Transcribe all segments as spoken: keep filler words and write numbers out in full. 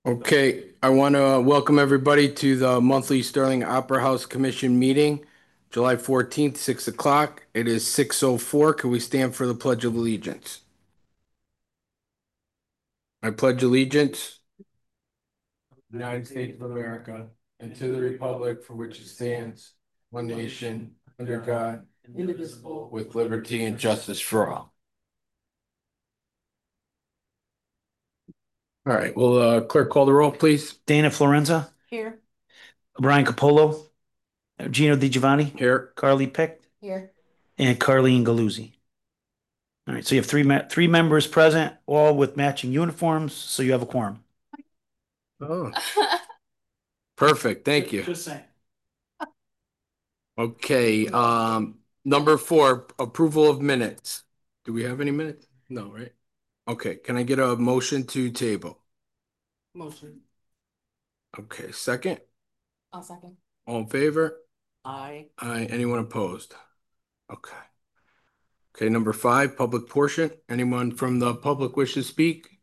Okay, I want to welcome everybody to the monthly Sterling Opera House Commission meeting, July fourteenth, six o'clock. It is six oh four. Can we stand for the Pledge of Allegiance? I pledge allegiance to the United States of America and to the republic for which it stands, one nation, under God, indivisible, with liberty and justice for all. All right, will uh, clerk call the roll, please? Dana Florenza, Here. Brian Capolo, Gino Di Giovanni, Here. Carly Pick, Here. and Carleen Galuzzi. All right, so you have three me- three members present, all with matching uniforms, so you have a quorum. Oh, perfect. Thank you. Just saying. Okay, um, number four, approval of minutes. Do we have any minutes? No, right? Okay, can I get a motion to table? Motion. Okay, second, I'll second. all in favor? Aye. Aye, anyone opposed? Okay. Okay, number five, public portion. Anyone from the public wish to speak?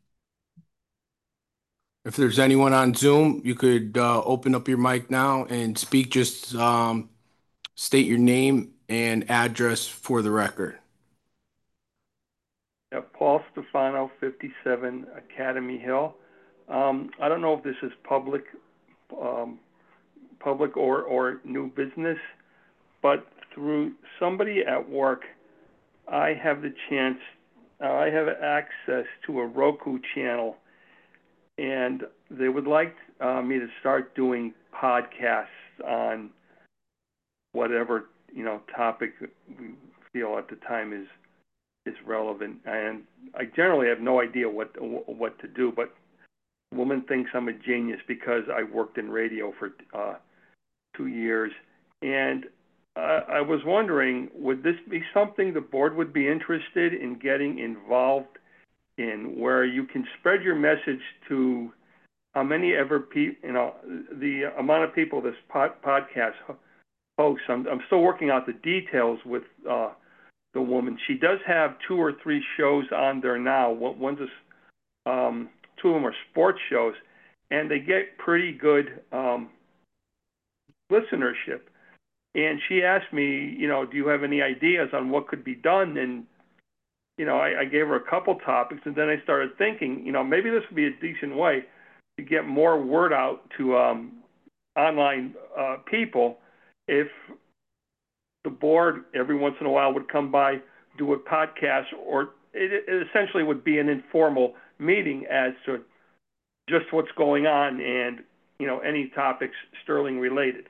If there's anyone on Zoom, you could uh, open up your mic now and speak. Just um, state your name and address for the record. Yeah, Paul Stefano, fifty-seven Academy Hill. Um, I don't know if this is public, um, public or, or new business, but through somebody at work, I have the chance, uh, I have access to a Roku channel, and they would like uh, me to start doing podcasts on whatever, you know, topic we feel at the time is is relevant. And I generally have no idea what what to do, but the woman thinks I'm a genius because I worked in radio for uh, two years. And uh, I was wondering, would this be something the board would be interested in getting involved in, where you can spread your message to how many ever people, you know, the amount of people this pod, podcast hosts. I'm, I'm still working out the details with uh, the woman. She does have two or three shows on there now. One's a, um, two of them are sports shows, and they get pretty good um, listenership. And she asked me, you know, do you have any ideas on what could be done? And, you know, I, I gave her a couple topics, and then I started thinking, you know, maybe this would be a decent way to get more word out to um, online uh, people if the board every once in a while would come by, do a podcast, or it, it essentially would be an informal meeting as to just what's going on and, you know, any topics Sterling related.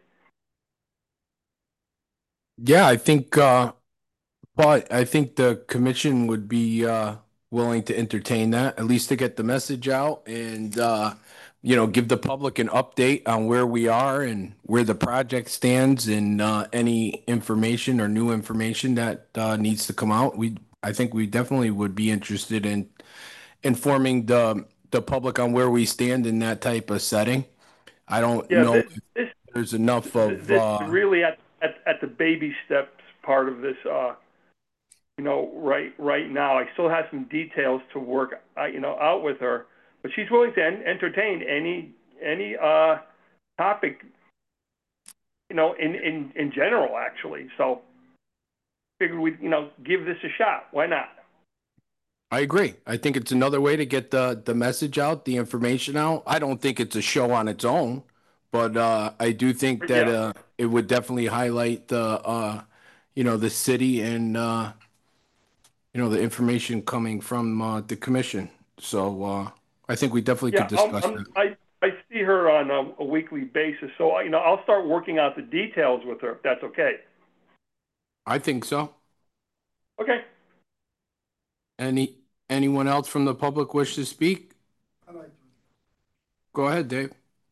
Yeah, I think uh but I think the commission would be uh willing to entertain that, at least to get the message out and uh you know, give the public an update on where we are and where the project stands and uh any information or new information that uh needs to come out. We I think we definitely would be interested in informing the the public on where we stand in that type of setting. I don't Yeah, know this if this, there's enough of this is uh really at, at, at the baby steps part of this. Uh, you know, right right now, I still have some details to work, uh, you know, out with her, but she's willing to en- entertain any any uh, topic, you know, in, in, in general, actually. So figured we'd, you know, give this a shot. Why not? I agree. I think it's another way to get the the message out, the information out. I don't think it's a show on its own, but uh, I do think that Yeah. uh, it would definitely highlight the uh, you know, the city and uh, you know, the information coming from uh, the commission. So uh, I think we definitely could Yeah, um, discuss um, that. I, I see her on a, a weekly basis, so, you know, I'll start working out the details with her, if that's okay. I think so. Okay. Any anyone else from the public wish to speak? I like to. Go ahead, Dave.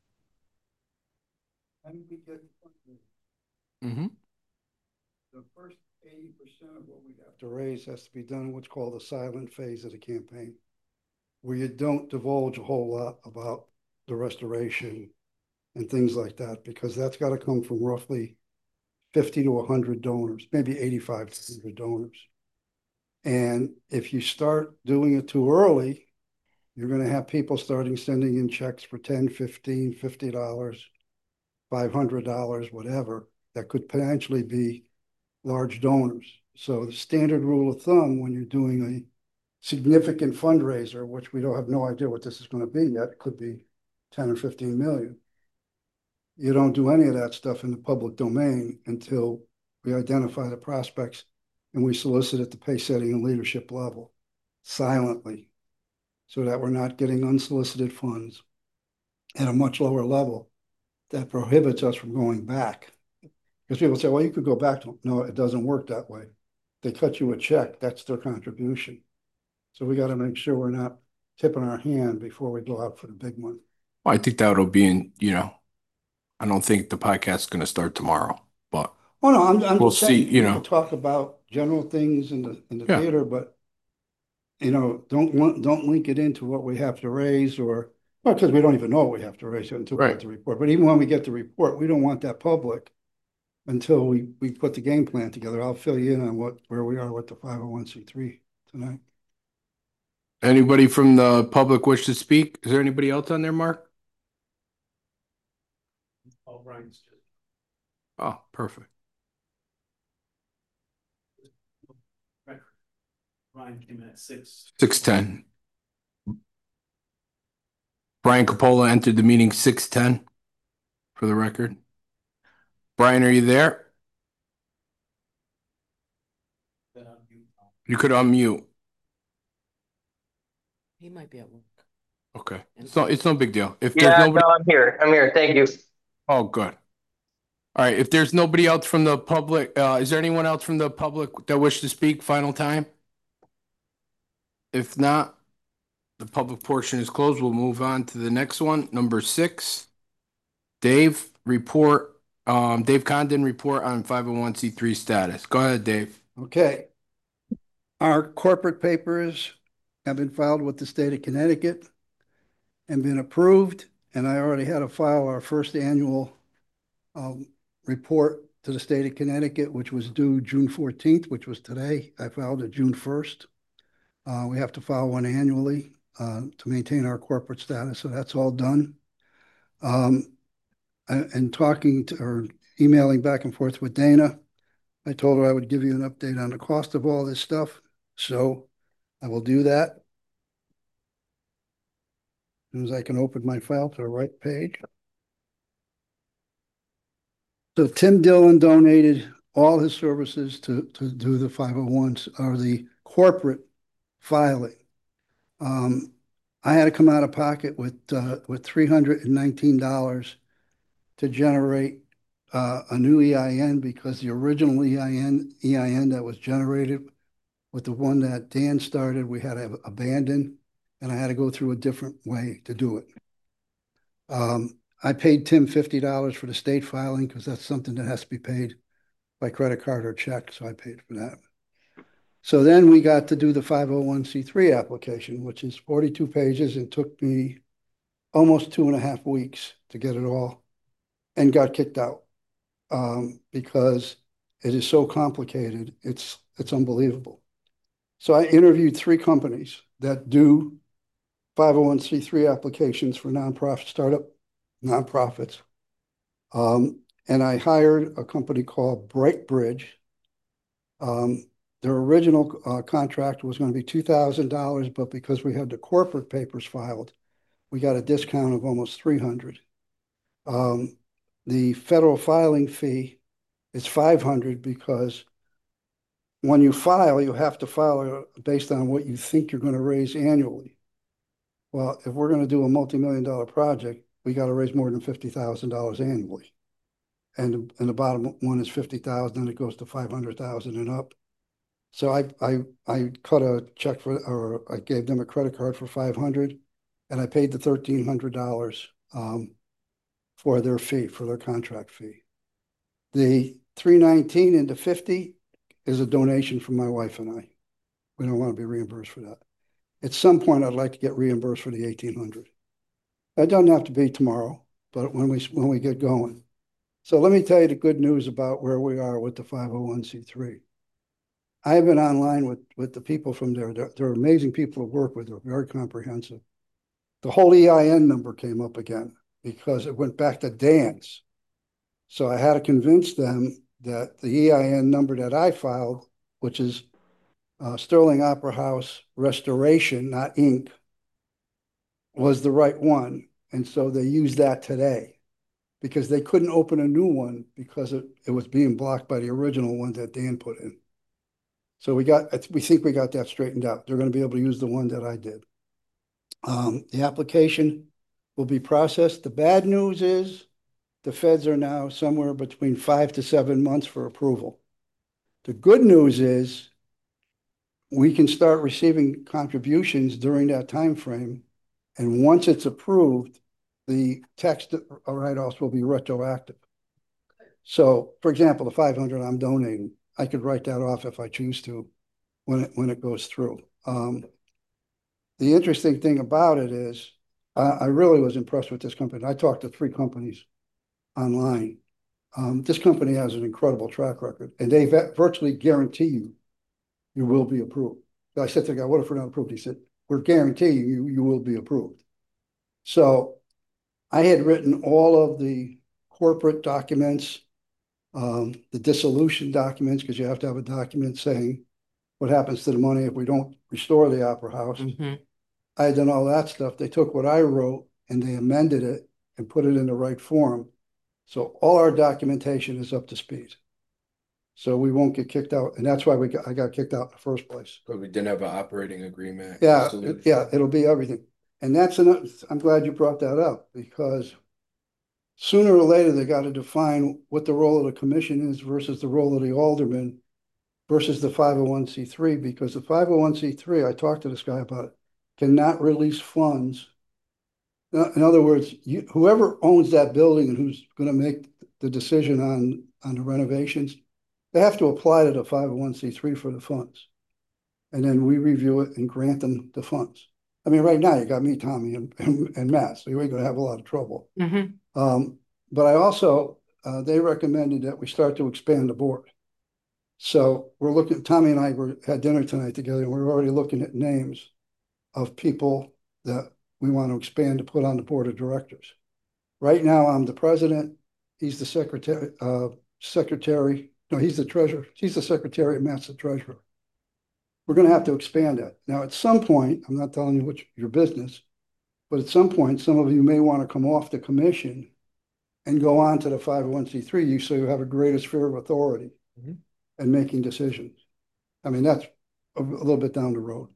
When we get funding, Mm-hmm. the first eighty percent of what we have to raise has to be done what's called the silent phase of the campaign, where you don't divulge a whole lot about the restoration and things like that, because that's got to come from roughly fifty to one hundred donors, maybe eighty-five to one hundred donors. And if you start doing it too early, You're gonna have people starting sending in checks for ten, fifteen, fifty dollars, five hundred dollars, whatever, that could potentially be large donors. So the standard rule of thumb when you're doing a significant fundraiser, which we don't have no idea what this is going to be yet, it could be ten or fifteen million. You don't do any of that stuff in the public domain until we identify the prospects and we solicit at the pay setting and leadership level silently, so that we're not getting unsolicited funds at a much lower level that prohibits us from going back. Because people say, well, you could go back to them. No, it doesn't work that way. They cut you a check, that's their contribution. So we got to make sure we're not tipping our hand before we go out for the big one. Well, I think that'll be in, you know, I don't think the podcast is going to start tomorrow, but Oh, no, I'm, I'm We'll just saying, see, you we know. can talk about general things in the, in the Yeah. theater, but you know, don't want, don't link it into what we have to raise or, well, because we don't even know what we have to raise until we Right. get the report. But even when we get the report, we don't want that public until we, we put the game plan together. I'll fill you in on what, where we are with the five oh one C three tonight. anybody from the public wish to speak? Is there anybody else on there, Mark? Oh, Brian's just. Oh, perfect. Brian came in at six. six ten. Brian Capola entered the meeting six ten for the record. Brian, are you there? You could unmute. He might be at work. Okay. It's no, it's no big deal. If Yeah, there's nobody, no, I'm here. I'm here. Thank you. oh, good. All right. If there's nobody else from the public, uh, is there anyone else from the public that wish to speak? Final time? If not, the public portion is closed. We'll move on to the next one, number six. Dave, report, um, Dave Condon, report on five oh one C three status. Go ahead, Dave. Okay. Our corporate papers have been filed with the state of Connecticut and been approved. And I already had to file our first annual um, report to the state of Connecticut, which was due June fourteenth, which was today. I filed it June first. Uh, we have to file one annually uh, to maintain our corporate status. So that's all done. Um, and talking to, or emailing back and forth with Dana, I told her I would give you an update on the cost of all this stuff. So I will do that. As soon as I can open my file to the right page. So Tim Dillon donated all his services to, to do the five oh ones or the corporate filing. Um, I had to come out of pocket with, uh, with three hundred nineteen dollars to generate uh, a new E I N because the original E I N, E I N that was generated with the one that Dan started, we had to abandon, and I had to go through a different way to do it. Um, I paid Tim fifty dollars for the state filing because that's something that has to be paid by credit card or check, so I paid for that. So then we got to do the five oh one C three application, which is forty-two pages and took me almost two and a half weeks to get it all, and got kicked out um, because it is so complicated. It's, it's unbelievable. So I interviewed three companies that do five oh one C three applications for nonprofit startup nonprofits. Um, and I hired a company called Brightbridge. Um, their original uh, contract was going to be two thousand dollars, but because we had the corporate papers filed, we got a discount of almost three hundred dollars. Um, the federal filing fee is five hundred dollars because when you file, you have to file based on what you think you're going to raise annually. Well, if we're going to do a multi-million dollar project, we got to raise more than fifty thousand dollars annually. And, and the bottom one is fifty thousand, then it goes to five hundred thousand and up. So I, I, I cut a check for, or I gave them a credit card for five hundred, and I paid the thirteen hundred dollars um, for their fee, for their contract fee. The three nineteen and the fifty is a donation from my wife and I. We don't want to be reimbursed for that. At some point, I'd like to get reimbursed for the eighteen hundred. That doesn't have to be tomorrow, but when we when we get going. So let me tell you the good news about where we are with the five oh one C three. I've been online with, with the people from there. They're, they're amazing people to work with. They're very comprehensive. the whole E I N number came up again because it went back to Dan's. So I had to convince them that the E I N number that I filed, which is uh, Sterling Opera House Restoration, not Incorporated, was the right one. And so they used that today because they couldn't open a new one because it, it was being blocked by the original one that Dan put in. So we got, we think we got that straightened out. They're going to be able to use the one that I did. Um, the application will be processed. The bad news is the feds are now somewhere between five to seven months for approval. The good news is we can start receiving contributions during that time frame. And once it's approved, the tax write-offs will be retroactive. So, for example, the five hundred I'm donating, I could write that off if I choose to when it, when it goes through. Um, the interesting thing about it is uh, I really was impressed with this company. I talked to three companies online. Um, this company has an incredible track record, and they virtually guarantee you you will be approved. So I said to the guy, what if we're not approved? He said, we're guaranteeing you you will be approved. So I had written all of the corporate documents, um, the dissolution documents, because you have to have a document saying what happens to the money if we don't restore the Opera House. Mhm. I had done all that stuff. They took what I wrote and they amended it and put it in the right form. So all our documentation is up to speed. So we won't get kicked out. And that's why we got, I got kicked out in the first place. But we didn't have an operating agreement. Yeah, Solution. yeah, it'll be everything. And that's another, I'm glad you brought that up because sooner or later they got to define what the role of the commission is versus the role of the alderman versus the five oh one C three, because the five oh one C three, I talked to this guy about it, cannot release funds. In other words, you, whoever owns that building and who's going to make the decision on, on the renovations, they have to apply to the five oh one C three for the funds. And then we review it and grant them the funds. I mean, right now you got me, Tommy, and, and, and Matt, so you ain't going to have a lot of trouble. Mm-hmm. Um, but I also, uh, they recommended that we start to expand the board. So we're looking, Tommy and I were had dinner tonight together, and we're already looking at names of people that we want to expand to put on the board of directors. Right now, I'm the president. He's the secretary, uh, secretary. No, he's the treasurer. He's the secretary, and Matt's the treasurer. We're going to have to expand that. Now, at some point, I'm not telling you which your business, but at some point, some of you may want to come off the commission and go on to the five oh one C three, so you have a greater sphere of authority mm-hmm. and making decisions. I mean, that's a, a little bit down the road.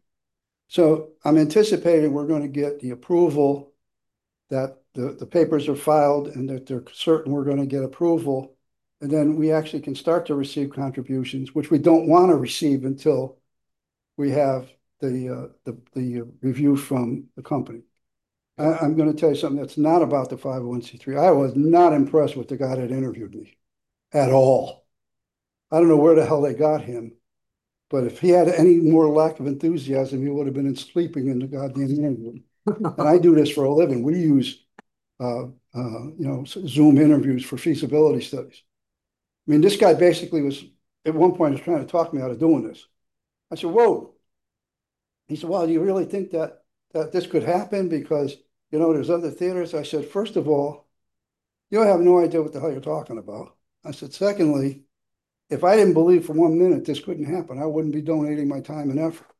So I'm anticipating we're going to get the approval that the, the papers are filed and that they're certain we're going to get approval. And then we actually can start to receive contributions, which we don't want to receive until we have the, uh, the, the review from the company. I, I'm going to tell you something that's not about the five oh one C three. I was not impressed with the guy that interviewed me at all. I don't know where the hell they got him. But if he had any more lack of enthusiasm, he would have been sleeping in the goddamn interview. And I do this for a living. We use, uh, uh, you know, Zoom interviews for feasibility studies. I mean, this guy basically was, at one point, was trying to talk me out of doing this. I said, whoa. He said, well, do you really think that, that this could happen? Because, you know, there's other theaters. I said, first of all, you have no idea what the hell you're talking about. I said, secondly, if I didn't believe for one minute this couldn't happen, I wouldn't be donating my time and effort.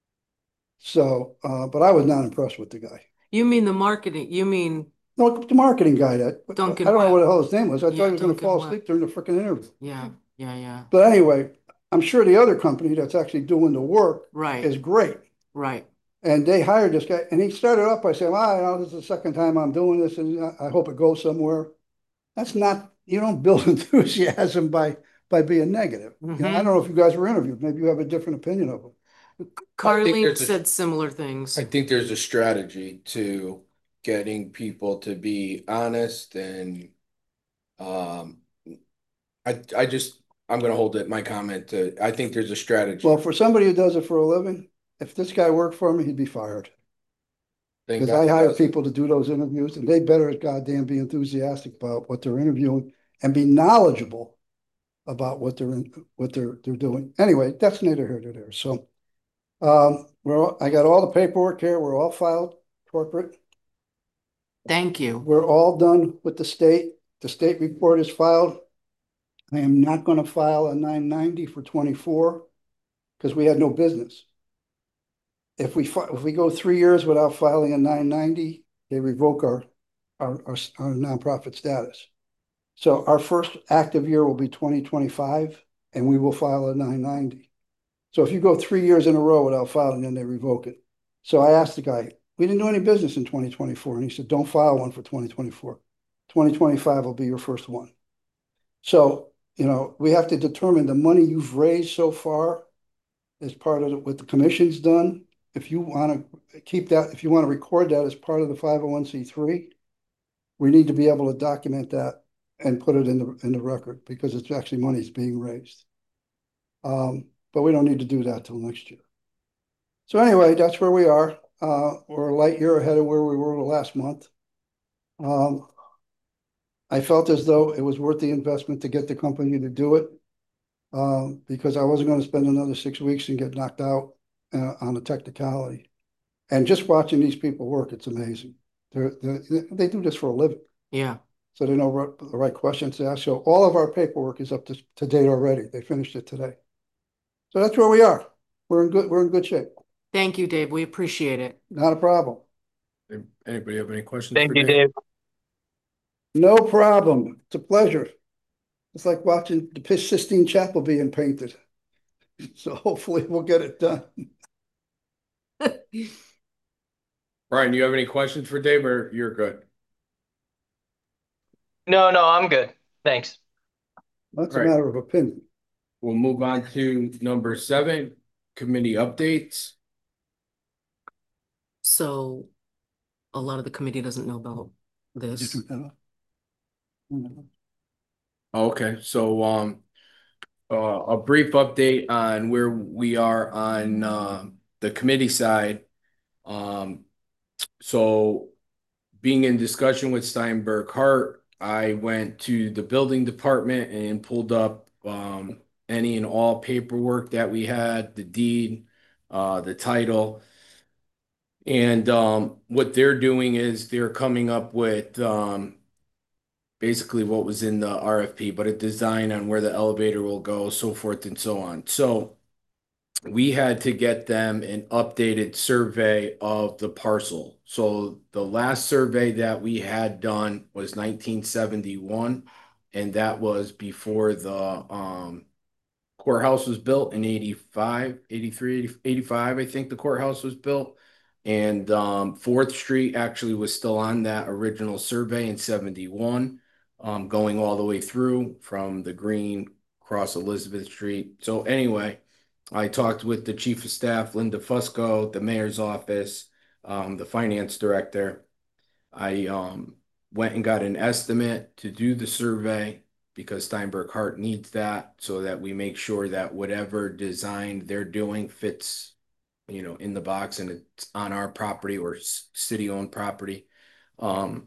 So, uh, but I was not impressed with the guy. You mean the marketing, you mean, No, the marketing guy that, Duncan I don't know Webb. what the hell his name was. I Yeah, thought he was going to Duncan fall Webb. asleep during the freaking interview. yeah, yeah, yeah, But anyway, I'm sure the other company that's actually doing the work right, is great. right. And they hired this guy, and he started off by saying, well, you know, this is the second time I'm doing this, and I hope it goes somewhere. That's not, you don't build enthusiasm by by being negative. You know, I don't know if you guys were interviewed. Maybe you have a different opinion of them. Carly there's a- said similar things. I think there's a strategy to getting people to be honest and um I I just I'm gonna hold it my comment to I think there's a strategy. Well, for somebody who does it for a living, if this guy worked for me, he'd be fired. Thank Because God I he hire doesn't. people to do those interviews, and they better goddamn be enthusiastic about what they're interviewing and be knowledgeable about what they're in, what they're they're doing. Anyway, that's neither here nor there. So, um, we're all, I got all the paperwork here. We're all filed corporate. Thank you. We're all done with the state. The state report is filed. I am not gonna file a nine ninety for twenty-four because we had no business. If we, fi- if we go three years without filing a nine ninety, they revoke our, our, our, our nonprofit status. So our first active year will be twenty twenty-five, and we will file a nine ninety. So if you go three years in a row without filing, then they revoke it. So I asked the guy, we didn't do any business in twenty twenty-four, and he said, don't file one for twenty twenty-four. twenty twenty-five will be your first one. So, you know, we have to determine the money you've raised so far as part of what the commission's done. If you want to keep that, if you want to record that as part of the five oh one C three, we need to be able to document that and put it in the, in the record because it's actually money's being raised. Um, but we don't need to do that till next year. So anyway, that's where we are. Uh, we're a light year ahead of where we were last month. Um, I felt as though it was worth the investment to get the company to do it. Um, because I wasn't going to spend another six weeks and get knocked out uh, on a technicality. And just watching these people work, it's amazing. They're, they're, they do this for a living. Yeah. So they know what, the right questions to ask. So all of our paperwork is up to, to date already. They finished it today. So that's where we are. We're in good, we're in good shape. Thank you, Dave. We appreciate it. Not a problem. Anybody have any questions? Thank for you, Dave. No problem. It's a pleasure. It's like watching the Sistine Chapel being painted. So hopefully we'll get it done. Brian, you have any questions for Dave, or you're good? No, no, I'm good. Thanks. That's All a right. matter of opinion. We'll move on to number seven, committee updates. So a lot of the committee doesn't know about this. Okay, so um, uh, a brief update on where we are on uh, the committee side. Um, so being in discussion with Steinberg Hart, I went to the building department and pulled up um, any and all paperwork that we had, the deed, uh, the title. And um, what they're doing is they're coming up with um, basically what was in the R F P, but a design on where the elevator will go, so forth and so on. So we had to get them an updated survey of the parcel. So the last survey that we had done was nineteen seventy-one, and that was before the um, courthouse was built in eighty-five, eighty-three, eighty-five, I think the courthouse was built. And um, Fourth Street actually was still on that original survey in seventy-one, um, going all the way through from the Green across Elizabeth Street. So anyway, I talked with the chief of staff, Linda Fusco, the mayor's office, um, the finance director. I um, went and got an estimate to do the survey because Steinberg Hart needs that so that we make sure that whatever design they're doing fits, you know, in the box and it's on our property or city-owned property. Um,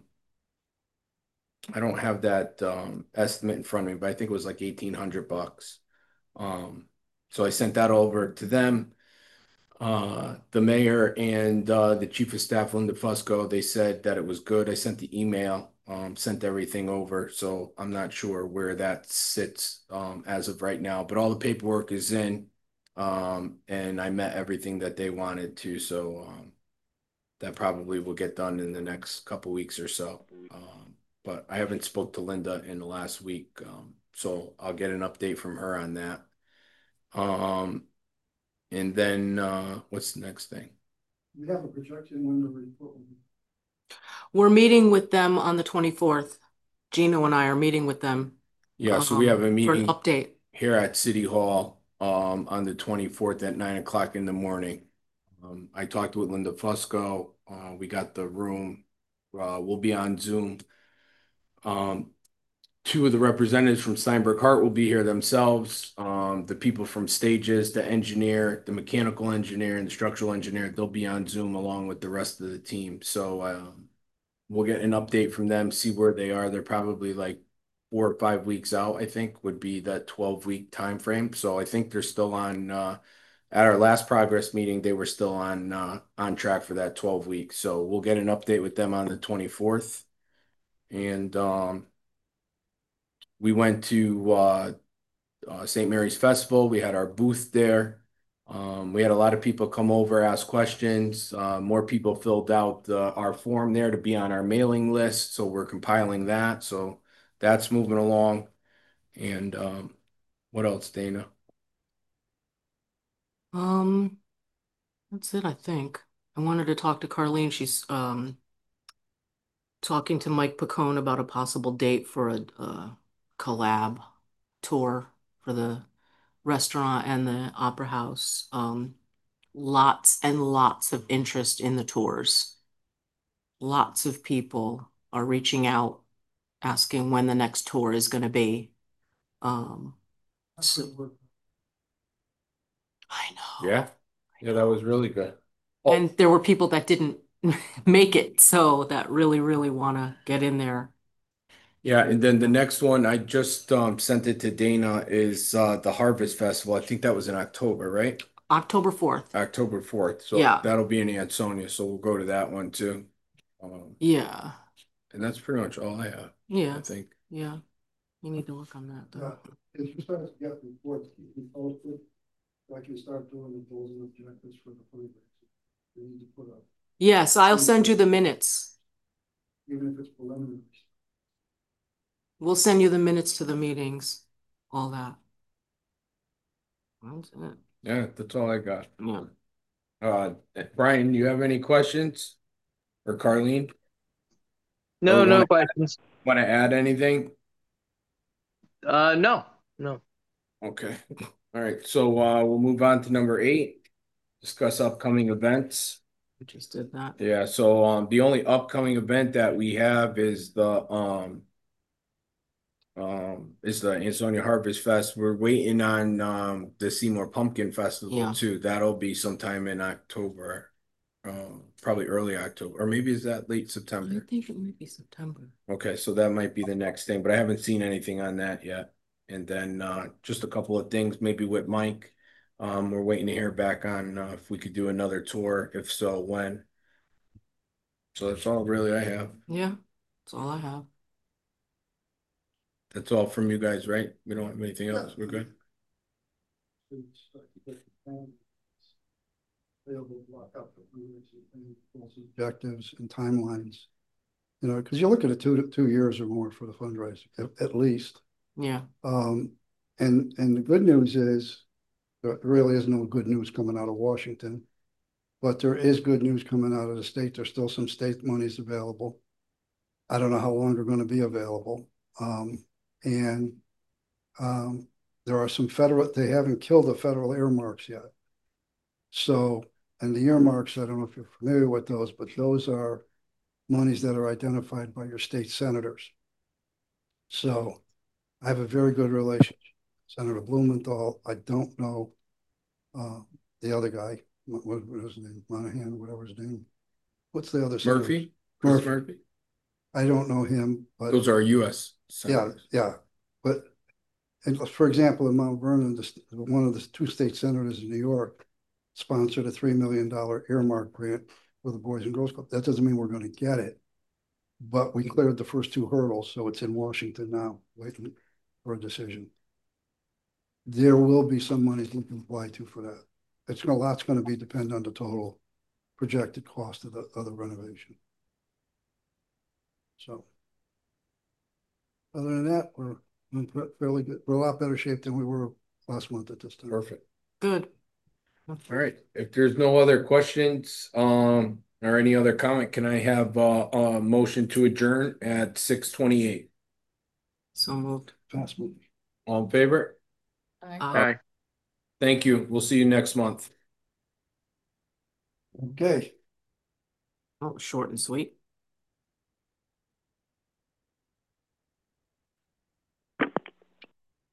I don't have that um, estimate in front of me, but I think it was like eighteen hundred bucks. Um, so I sent that over to them. Uh, the mayor and uh, the chief of staff, Linda Fusco, they said that it was good. I sent the email, um, sent everything over. So I'm not sure where that sits um, as of right now, but all the paperwork is in. Um, and I met everything that they wanted to. So um, that probably will get done in the next couple weeks or so. Um, but I haven't spoke to Linda in the last week. Um, so I'll get an update from her on that. Um, and then uh, what's the next thing? We have a projection when the report. We're meeting with them on the twenty-fourth. Gino and I are meeting with them. Yeah, so we um, have a For an meeting update. here at City Hall um, on the twenty-fourth at nine o'clock in the morning. Um, I talked with Linda Fusco. Uh, we got the room. Uh, we'll be on Zoom. Um, two of the representatives from Steinberg Hart will be here themselves. Um, the people from Stages, the engineer, the mechanical engineer, and the structural engineer, they'll be on Zoom along with the rest of the team. So um, we'll get an update from them, see where they are. They're probably like four or five weeks out, I think, would be that twelve week time frame. So I think they're still on uh, at our last progress meeting, they were still on, uh, on track for that twelve weeks. So we'll get an update with them on the twenty-fourth. And, um, we went to, uh, uh, Saint Mary's Festival. We had our booth there. Um, we had a lot of people come over, ask questions. Uh, more people filled out uh, our form there to be on our mailing list. So we're compiling that. So that's moving along. And um, what else, Dana? Um, that's it, I think. I wanted to talk to Carlene. She's um talking to Mike Pacone about a possible date for a, uh collab tour for the restaurant and the opera house. Um, lots and lots of interest in the tours. Lots of people are reaching out, asking when the next tour is going to be. Um, so- I know. Yeah. Yeah, that was really good. And there were people that didn't make it, so that really, really want to get in there. Yeah, and then the next one, I just um, sent it to Dana, is uh, the Harvest Festival. I think that was in October, right? October fourth. October fourth. So Yeah. that'll be in Ansonia. So we'll go to that one too. Um, Yeah. and that's pretty much all I have, I Yeah. think. Yeah. You need to work on that Yeah, though. if you start to get reports, keep me posted, I can start doing the goals and objectives for the fundraiser. We need to put up, Yes, I'll send you the minutes. even if it's preliminary. We'll send you the minutes to the meetings, all that. That's it. Yeah, that's all I got. Yeah. Uh, Brian, you have any questions? Or Carlene? No, Or no wanna- questions. Want to add anything? Uh, no, no. Okay. All right. So uh, we'll move on to number eight. Discuss upcoming events. We just did that. Yeah. So um, the only upcoming event that we have is the um, um, is the Ansonia Harvest Fest. We're waiting on um the Seymour Pumpkin Festival Yeah. too. That'll be sometime in October. Um, probably early October, or maybe is that late I September? think it might be September. Okay, so that might be the next thing, but I haven't seen anything on that yet. And then uh, just a couple of things, maybe with Mike. Um, we're waiting to hear back on uh, if we could do another tour, if so, when. So that's all really I have. Yeah, that's all I have. That's all from you guys, right? We don't have anything else. We're good. Available to block out the fundraising and goals and objectives and timelines. You know, because you're looking at two, two years or more for the fundraising, at, at least. Yeah. Um, and, and the good news is, there really is no good news coming out of Washington, but there is good news coming out of the state. There's still some state monies available. I don't know how long they're going to be available. Um, and um, there are some federal, they haven't killed the federal earmarks yet. So, and the earmarks, I don't know if you're familiar with those, but those are monies that are identified by your state senators. So I have a very good relationship. Senator Blumenthal, I don't know uh, the other guy, what, what was his name, Monahan, whatever his name. What's the other senator? Murphy? Chris Murphy. Murphy? I don't know him, but Those are U S yeah, senators. yeah. But and for example, in Mount Vernon, this, one of the two state senators in New York sponsored a three million dollar earmark grant for the Boys and Girls Club. That doesn't mean we're going to get it, but we cleared the first two hurdles, so it's in Washington now, waiting for a decision. There will be some money we can apply to for that. It's gonna, a lot's going to be dependent on the total projected cost of the, of the renovation. So other than that, we're in fairly good. We're a lot better shape than we were last month at this time. Perfect. Good. All right. If there's no other questions, um, or any other comment, can I have uh, a motion to adjourn at six twenty-eight? So moved. Fast moving. All in favor? Aye. Aye. Thank you. We'll see you next month. Okay. Oh, short and sweet.